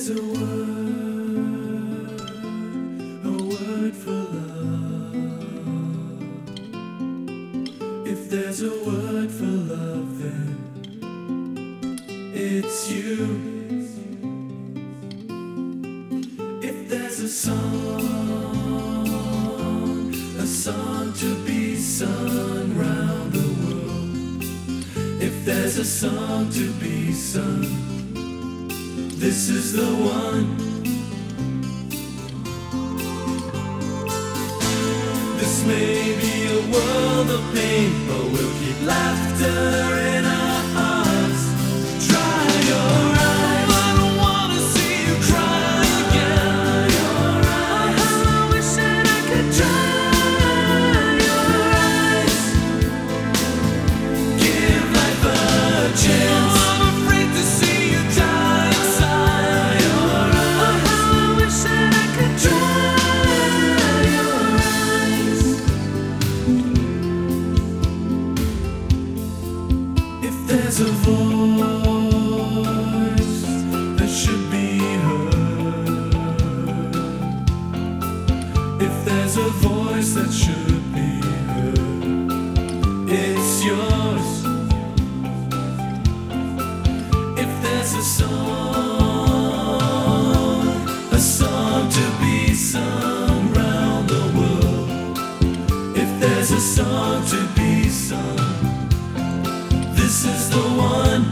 there's a word for love. If there's a word for love, then it's you. If there's a song to be sung round the world. If there's a song to be sung, this is the one. This may be a world of pain, but we'll keep laughter in our hearts. Dry your eyes. I don't wanna see you cry again. Dry your eyes. I wish that I could dry your eyes. Give life a chance. I'm afraid to see you die inside your eyes. I wish that I could dry your eyes. If there's a voice that should be heard, if there's a voice that should be heard, it's yours. If there's a song to be sung round the world, if there's a song to be sung, this is the one.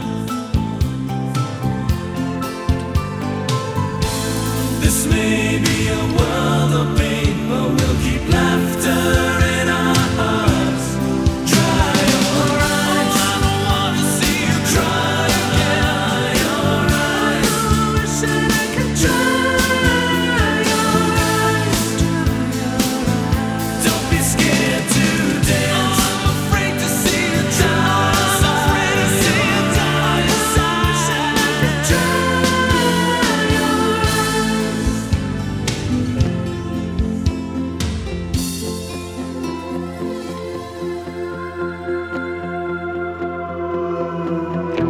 This may be a world of pain, but we'll keep laughter in our hearts. Dry your eyes. I don't wanna see you cry again. Dry your eyes. I wish that I could dry your eyes. Don't be scared to dance. I'm afraid to see you die. I'm afraid to see you die inside. Wish that I could dry your eyes.